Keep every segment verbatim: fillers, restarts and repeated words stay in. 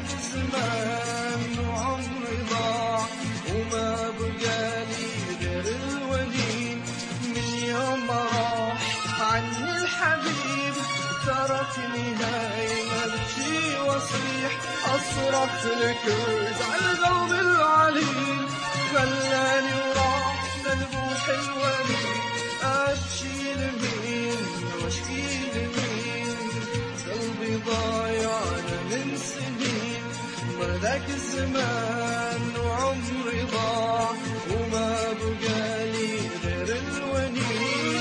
الزمان وعمري ضاع وما بقالي غير الونين. من يوم ما راح عني الحبيب تركني هايم ابكي واصيح اصرخ لك وازعل قلبي العليل. خلاني وراح مذبوح الوريد ابكي لمين واشكي لمين. قلبي ضايع انا من سنين مذاك الزمان وعمري ضاع وما بقالي غير الونين.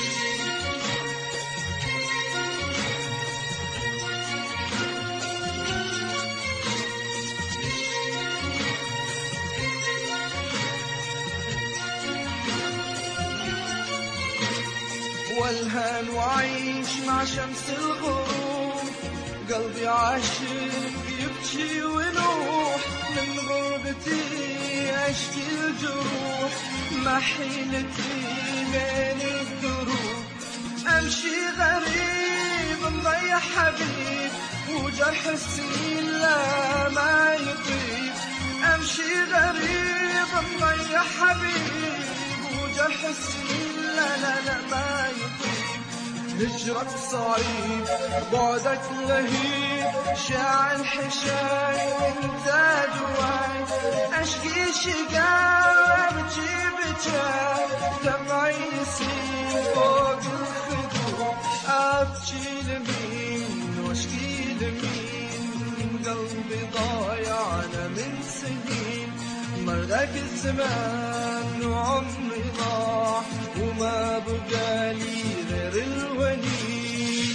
والهان وعيش مع شمس الغروب قلبي عاشق يبكي ونوح. من غربتي اشكي الجروح ما حيلتي بين الدروب. امشي غريب مضيع حبيب وجرح السنين لا ما يطيب. امشي غريب مضيع حبيب وجرح السنين لا لا لا ما يطيب. هجرك صعيب بعدك لهيب شاعل حشاي وانت جواي. اشكي شقاء بجيب جاي دمعي يسيل فوق الخدود. ابكي لمين واشكي لمين قلبي ضايع انا من سنين. مرق الزمان وعمري ضاع وما بقالي غير الونين.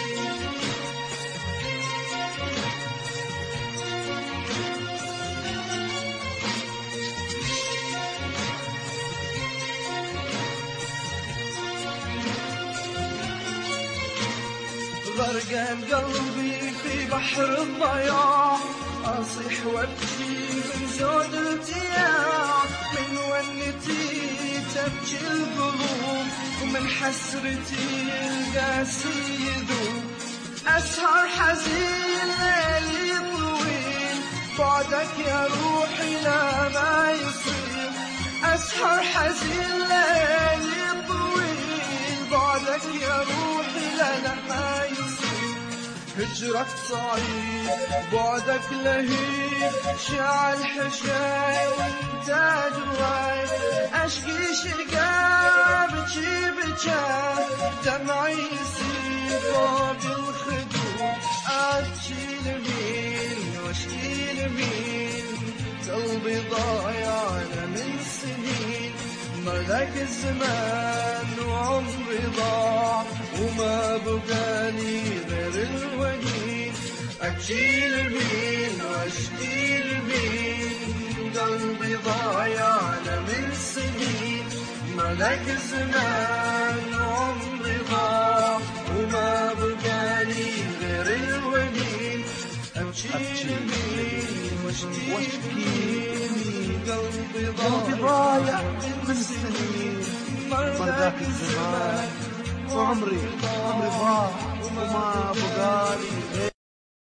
غرقان قلبي في بحر الضياع أصيح وابكي من زود التياع. من ونتي تبكي القلوب ومن حسرتي القاسي يذوب. أسهر حزين ليلي طويل بعدك يا روحي لا ما يصير. أسهر حزين ليلي طويل بعدك يا روحي لا لا ما يصير. هجرك صعيب بعدك لهيب شاعل حشاي وانت جواي. اشكي شقا بجي بجاي دمعي يسيل فوق الخدود. ابكي لمين واشكي لمين قلبي ضايع انا من سنين. مذاك الزمان وعمري ضاع وما بقالي غير الونين. أبكي لمين واشكي لمين قلبي ضايع أنا من سنين. مذاك الزمان وعمري ضاع وما بقالي غير الونين. أبكي لمين واشكي لمين قلبي ضايع من سنين. مذاك الزمان وعمري عمري ضاع وما بقالي غير